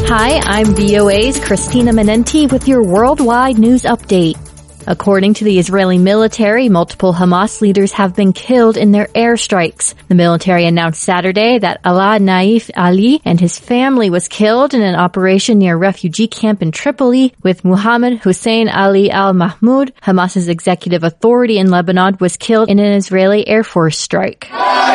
Hi, I'm VOA's Christina Menenti with your worldwide news update. According to the Israeli military, multiple Hamas leaders have been killed in their airstrikes. The military announced Saturday that Alaa Naif Ali and his family was killed in an operation near a refugee camp in Tripoli, with Muhammad Hussein Ali al-Mahmoud, Hamas's executive authority in Lebanon, was killed in an Israeli Air Force strike.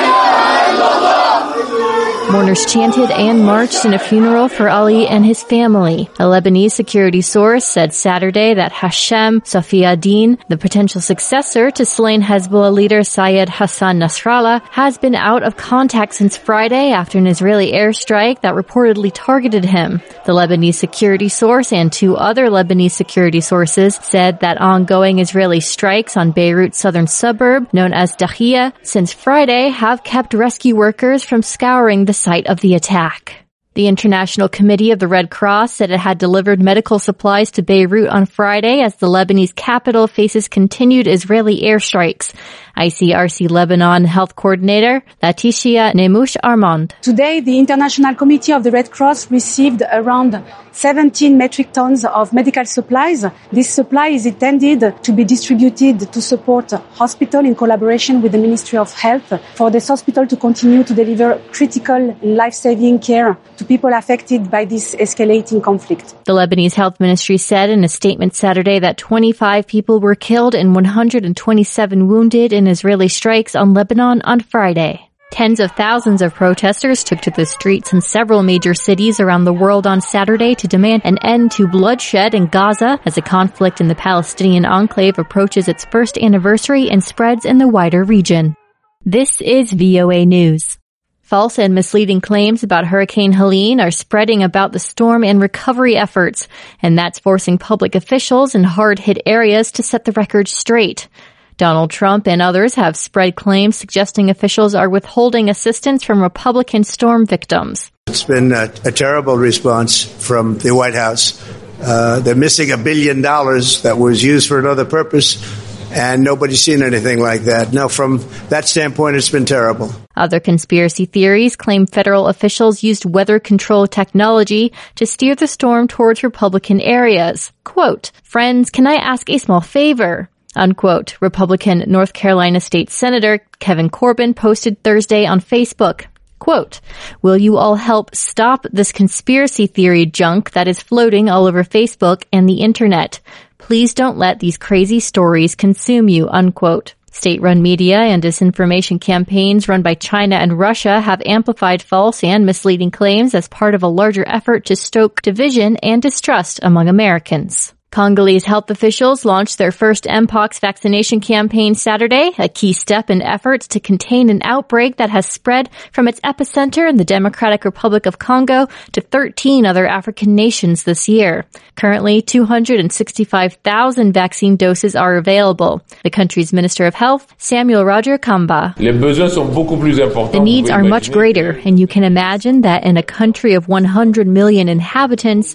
Mourners chanted and marched in a funeral for Ali and his family. A Lebanese security source said Saturday that Hashem Safiuddin, the potential successor to slain Hezbollah leader Syed Hassan Nasrallah, has been out of contact since Friday after an Israeli airstrike that reportedly targeted him. The Lebanese security source and two other Lebanese security sources said that ongoing Israeli strikes on Beirut's southern suburb, known as Dahiya, since Friday have kept rescue workers from scouring the site of the attack. The International Committee of the Red Cross said it had delivered medical supplies to Beirut on Friday as the Lebanese capital faces continued Israeli airstrikes. ICRC Lebanon Health Coordinator Leticia Nemouche Armand. Today, the International Committee of the Red Cross received around 17 metric tons of medical supplies. This supply is intended to be distributed to support hospital in collaboration with the Ministry of Health for this hospital to continue to deliver critical life-saving care to people affected by this escalating conflict. The Lebanese Health Ministry said in a statement Saturday that 25 people were killed and 127 wounded in Israeli strikes on Lebanon on Friday. Tens of thousands of protesters took to the streets in several major cities around the world on Saturday to demand an end to bloodshed in Gaza as the conflict in the Palestinian enclave approaches its first anniversary and spreads in the wider region. This is VOA News. False and misleading claims about Hurricane Helene are spreading about the storm and recovery efforts, and that's forcing public officials in hard-hit areas to set the record straight. Donald Trump and others have spread claims suggesting officials are withholding assistance from Republican storm victims. It's been a terrible response from the White House. They're missing $1 billion that was used for another purpose, and nobody's seen anything like that. No, from that standpoint, it's been terrible. Other conspiracy theories claim federal officials used weather control technology to steer the storm towards Republican areas. Quote, "Friends, can I ask a small favor?" Unquote. Republican North Carolina State Senator Kevin Corbin posted Thursday on Facebook. Quote, "Will you all help stop this conspiracy theory junk that is floating all over Facebook and the internet? Please don't let these crazy stories consume you." Unquote. State-run media and disinformation campaigns run by China and Russia have amplified false and misleading claims as part of a larger effort to stoke division and distrust among Americans. Congolese health officials launched their first Mpox vaccination campaign Saturday, a key step in efforts to contain an outbreak that has spread from its epicenter in the Democratic Republic of Congo to 13 other African nations this year. Currently, 265,000 vaccine doses are available. The country's Minister of Health, Samuel Roger Kamba. The needs are much greater, and you can imagine that in a country of 100 million inhabitants,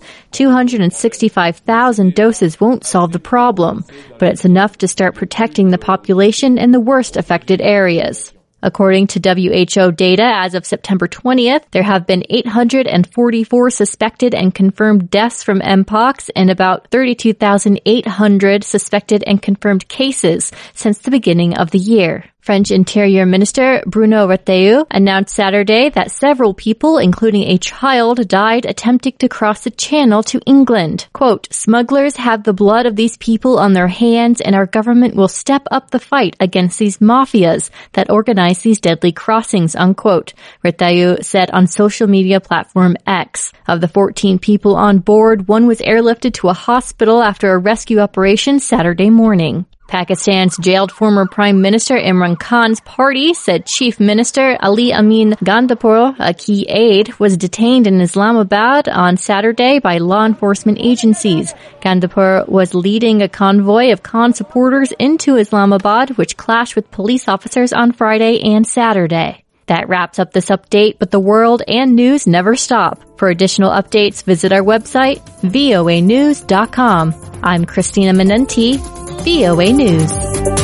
265,000 doses won't solve the problem, but it's enough to start protecting the population in the worst affected areas. According to WHO data, as of September 20th, there have been 844 suspected and confirmed deaths from Mpox and about 32,800 suspected and confirmed cases since the beginning of the year. French Interior Minister Bruno Retailleau announced Saturday that several people, including a child, died attempting to cross the channel to England. Quote, "Smugglers have the blood of these people on their hands, and our government will step up the fight against these mafias that organize these deadly crossings," unquote, Retailleau said on social media platform X. Of the 14 people on board, one was airlifted to a hospital after a rescue operation Saturday morning. Pakistan's jailed former Prime Minister Imran Khan's party said Chief Minister Ali Amin Gandapur, a key aide, was detained in Islamabad on Saturday by law enforcement agencies. Gandapur was leading a convoy of Khan supporters into Islamabad, which clashed with police officers on Friday and Saturday. That wraps up this update, but the world and news never stop. For additional updates, visit our website, voanews.com. I'm Christina Menenti, VOA News.